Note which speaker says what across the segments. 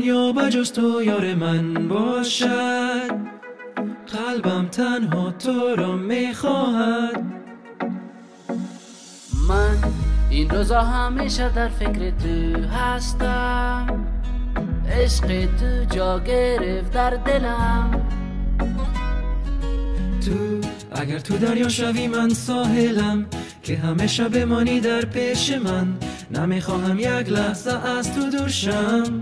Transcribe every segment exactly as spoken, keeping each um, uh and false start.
Speaker 1: دنیا بجز تو یار من باشد، قلبم تنها تو را میخواهد.
Speaker 2: من این روزا همیشه در فکر تو هستم، عشق تو جا گرفت در دلم.
Speaker 1: تو اگر تو دریا شوی من ساحلم، که همیشه بمانی در پیش من. نمیخواهم یک لحظه از تو دور شم.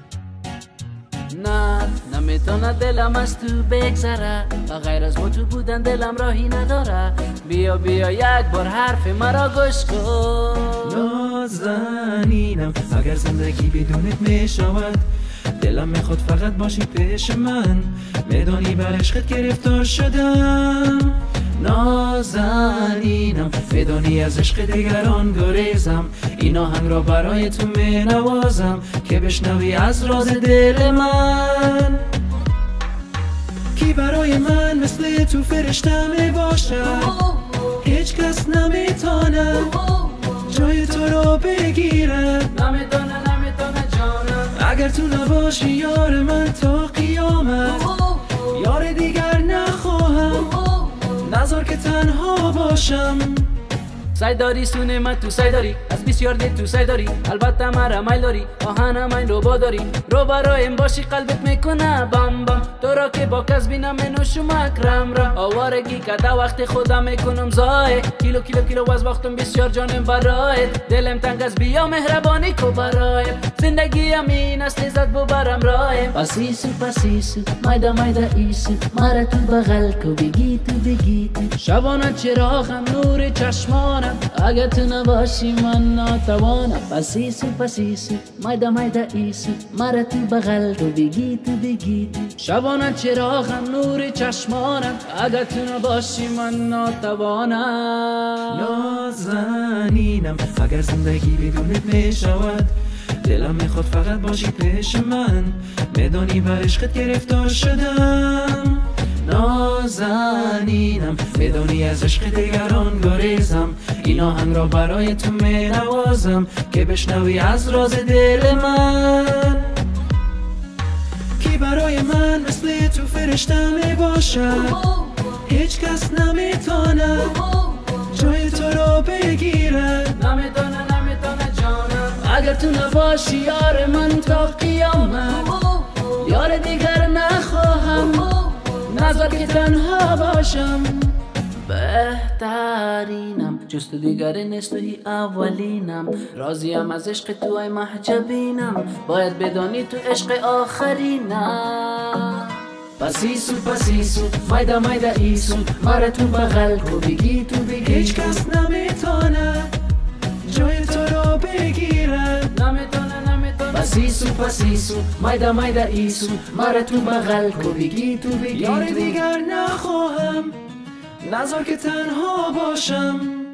Speaker 2: نه نمیتونه دلم از تو بگذره، و غیر از با تو بودن دلم راهی نداره. بیا بیا یک بار حرف مرا گوش کن.
Speaker 1: نازنینم اگر زندگی بدونت میشود، دلم میخواد فقط باشی پیش من. میدانی بر عشقت گرفتار شدم. نازنینم میدانی از عشق دیگران گریزم. این آهنگ را برای تو مینوازم، که بشنوی از راز دل من. کی برای من مثل تو فرشته می باشد، هیچ کس نمیتونه جای تو را بگیره.
Speaker 2: نمیتونه نمیتونه جانم،
Speaker 1: اگر تو نباشی یار من تا قیامت، یار دیگر نخواهم، نذار که تنها باشم.
Speaker 2: سعی داری سونه من تو سعی داری، از بسیار دل تو سعی داری. البته مرا میل داری، آهنم این رو با داری. رو برایم باشی قلبت میکنه بم بم. تو را که با کس بینم منوشم اکرم رم. آوارگی کده وقت خودم میکنم زای. کیلو کیلو کیلو از وقتم بسیار جانم برای. دلم تنگ از بیا مهربانی کو برای. زندگیم این است لذت ببرم رایم. پسیسو پسیسو مایدا مایدا ایسو، مرا تو بغل کو بگی تو بگی تو. شبانه چراغم نور چشمانم، اگه تو نباشی من ناتوانم. پسیسو پسیسو مایدا مایدا ایسو، مرا تو بغل تو بگی تو بگی تو. شبانه چراغم نور چشمانم، اگه تو نباشی من ناتوانم.
Speaker 1: نازنینم اگر زندگی بدونت میشود، دلم میخواد فقط باشی پیش من. میدانی بر عشقت گرفتار شدم. نازنینم میدانی از عشق دیگران گریزم. این آهنگ را برای تو می نوازم، که بشنوی از راز دل من. کی برای من مثل تو فرشته می باشد، هیچ کس نمیتونه جای تو را بگیره.
Speaker 2: نمیتونه نمیتونه جانم، اگر تو نباشی یار من تا قیامت، یار دیگر نخواهم، نذار که تنها باشم. بهترینم جز تو دیگر نیست، توی اولینم. راضیم از عشق تو ای محجبینم، باید بدانی تو عشق آخرینم. پسیسو پسیسو مایدا مایدا ایسو، مرا تو بغل کو بگی تو بگی.
Speaker 1: هیچ کس نمیتونه جای تو را بگیره.
Speaker 2: نمیتونه نمیتونه. پسیسو پسیسو مایدا مایدا ایسو، مرا تو بغل کو بگی تو بگی.
Speaker 1: یار دیگر نخواهم، نذار که تنها باشم.